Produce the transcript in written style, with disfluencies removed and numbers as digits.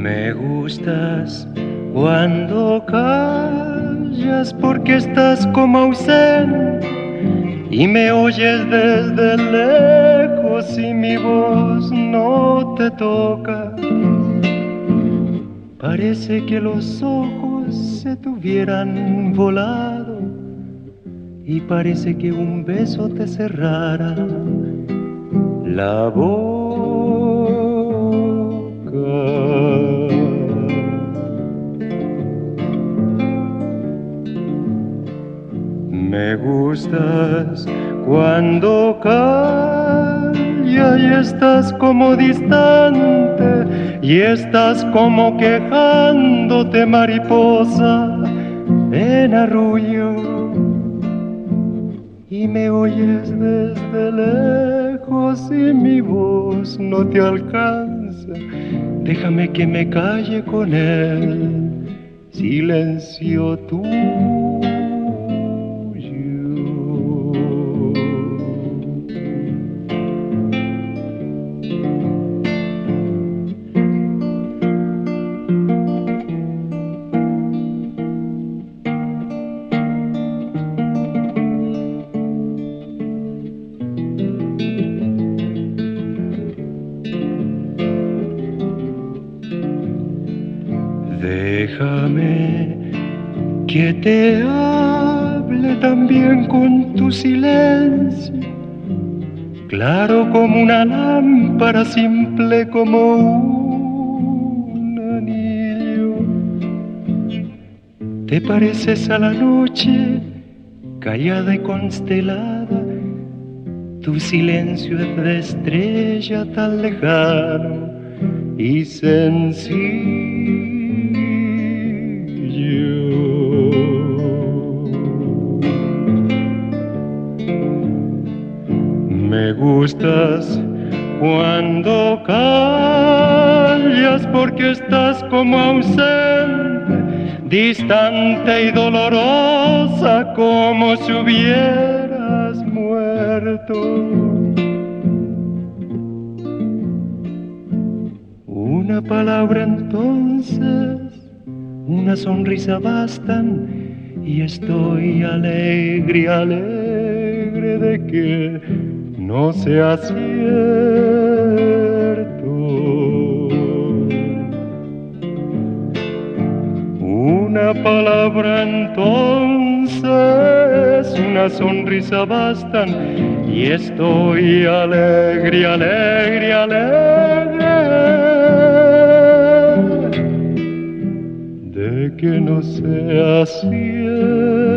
Me gustas cuando callas porque estás como ausente y me oyes desde lejos y mi voz no te toca. Parece que los ojos se te hubieran volado y parece que un beso te cerrara la boca. Me gustas cuando callas y estás como distante y estás como quejándote, mariposa en arrullo, y me oyes desde lejos y mi voz no te alcanza. Déjame que me calle con el silencio tuyo. Déjame que te hable también con tu silencio, claro como una lámpara, simple como un anillo. Te pareces a la noche, callada y constelada, tu silencio es de estrella tan lejano y sencillo. Me gustas cuando callas porque estás como ausente, distante y dolorosa como si hubieras muerto. Una palabra entonces, una sonrisa bastan y estoy alegre, alegre de que no sea cierto. Una palabra entonces, una sonrisa bastan y estoy alegre, alegre, alegre de que no sea cierto.